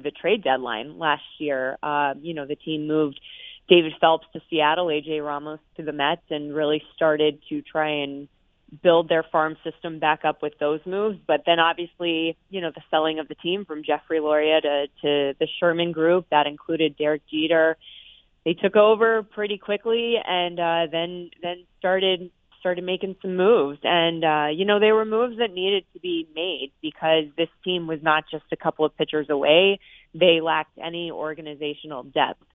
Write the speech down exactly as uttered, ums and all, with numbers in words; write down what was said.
the trade deadline last year. Uh, you know, the team moved David Phelps to Seattle, A J Ramos to the Mets, and really started to try and build their farm system back up with those moves. But then obviously, you know, the selling of the team from Jeffrey Loria to, to the Sherman Group, that included Derek Jeter. They took over pretty quickly and uh, then then started started making some moves. And, uh, you know, they were moves that needed to be made because this team was not just a couple of pitchers away. They lacked any organizational depth.